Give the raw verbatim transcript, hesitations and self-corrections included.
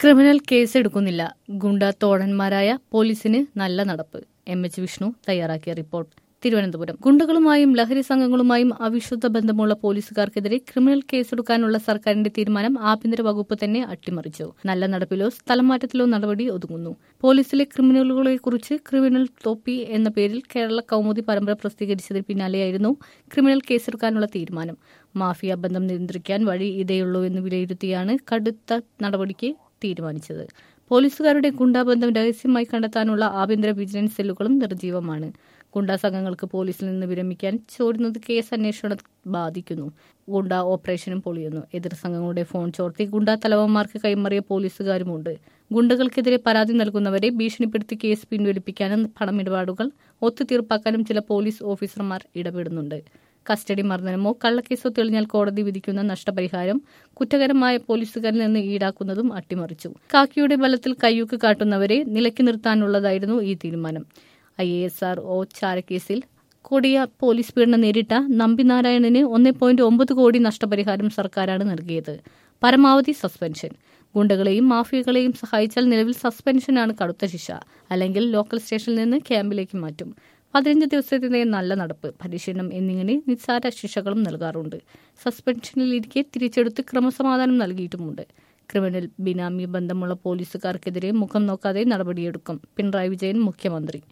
Criminal കേസെടുക്കുന്നില്ല. ഗുണ്ട തോഴന്മാരായ പോലീസിന് നല്ല നടപ്പ്. എം എച്ച് വിഷ്ണു തയ്യാറാക്കിയ റിപ്പോർട്ട്. തിരുവനന്തപുരം. ഗുണ്ടകളുമായും ലഹരി സംഘങ്ങളുമായും അവിശുദ്ധ ബന്ധമുള്ള പോലീസുകാർക്കെതിരെ ക്രിമിനൽ കേസെടുക്കാനുള്ള സർക്കാരിന്റെ തീരുമാനം ആഭ്യന്തര വകുപ്പ് തന്നെ അട്ടിമറിച്ചു. നല്ല നടപ്പിലോ സ്ഥലം മാറ്റത്തിലോ നടപടി ഒതുങ്ങുന്നു. പോലീസിലെ ക്രിമിനലുകളെക്കുറിച്ച് ക്രിമിനൽ തൊപ്പി എന്ന പേരിൽ കേരള കൗമുദി പരമ്പര പ്രസിദ്ധീകരിച്ചതിന് പിന്നാലെയായിരുന്നു ക്രിമിനൽ കേസെടുക്കാനുള്ള തീരുമാനം. മാഫിയ ബന്ധം നിയന്ത്രിക്കാൻ വഴി ഇതേയുള്ളൂ എന്ന് വിലയിരുത്തിയാണ് കടുത്ത നടപടിക്ക് തീരുമാനിച്ചത്. പോലീസുകാരുടെ ഗുണ്ടാബന്ധം രഹസ്യമായി കണ്ടെത്താനുള്ള ആഭ്യന്തര വിജിലൻസ് സെല്ലുകളും നിർജ്ജീവമാണ്. ഗുണ്ടാ സംഘങ്ങൾക്ക് പോലീസിൽ നിന്ന് വിരമിക്കാൻ ചോരുന്നത് കേസ് അന്വേഷണം ബാധിക്കുന്നു. ഗുണ്ടാ ഓപ്പറേഷനും പൊളിയുന്നു. എതിർ സംഘങ്ങളുടെ ഫോൺ ചോർത്തി ഗുണ്ടാ തലവന്മാർക്ക് കൈമാറിയ പോലീസുകാരുമുണ്ട്. ഗുണ്ടകൾക്കെതിരെ പരാതി നൽകുന്നവരെ ഭീഷണിപ്പെടുത്തി കേസ് പിൻവലിപ്പിക്കാനും പണമിടപാടുകൾ ഒത്തുതീർപ്പാക്കാനും ചില പോലീസ് ഓഫീസർമാർ ഇടപെടുന്നുണ്ട്. കസ്റ്റഡി മർദ്ദനമോ കള്ളക്കേസോ തെളിഞ്ഞാൽ കോടതി വിധിക്കുന്ന നഷ്ടപരിഹാരം കുറ്റകരമായ പോലീസുകാരിൽ നിന്ന് ഈടാക്കുന്നതും അട്ടിമറിച്ചു. കാക്കിയുടെ ബലത്തിൽ കയ്യൂക്ക് കാട്ടുന്നവരെ നിലയ്ക്ക് നിർത്താനുള്ളതായിരുന്നു ഈ തീരുമാനം. I A S R O ചാരക്കേസിൽ കൊടിയ പോലീസ് പീഡനം നേരിട്ട നമ്പിനാരായണന് ഒന്നേ പോയിന്റ് ഒമ്പത് കോടി നഷ്ടപരിഹാരം സർക്കാരാണ് നൽകിയത്. പരമാവധി സസ്പെൻഷൻ. ഗുണ്ടകളെയും മാഫിയകളെയും സഹായിച്ചാൽ നിലവിൽ സസ്പെൻഷനാണ് കടുത്ത ശിക്ഷ. അല്ലെങ്കിൽ ലോക്കൽ സ്റ്റേഷനിൽ നിന്ന് ക്യാമ്പിലേക്ക് മാറ്റും. പതിനഞ്ച് ദിവസത്തിന്റെ നല്ല നടപ്പ്, പരിശീലനം എന്നിങ്ങനെ നിസ്സാര ശിക്ഷകളും നൽകാറുണ്ട്. സസ്പെൻഷനിലിരിക്കെ തിരിച്ചെടുത്ത് ക്രമസമാധാനം നൽകിയിട്ടുമുണ്ട്. ക്രിമിനൽ ബിനാമി ബന്ധമുള്ള പോലീസുകാർക്കെതിരെ മുഖം നോക്കാതെ നടപടിയെടുക്കും. പിണറായി വിജയൻ മുഖ്യമന്ത്രി.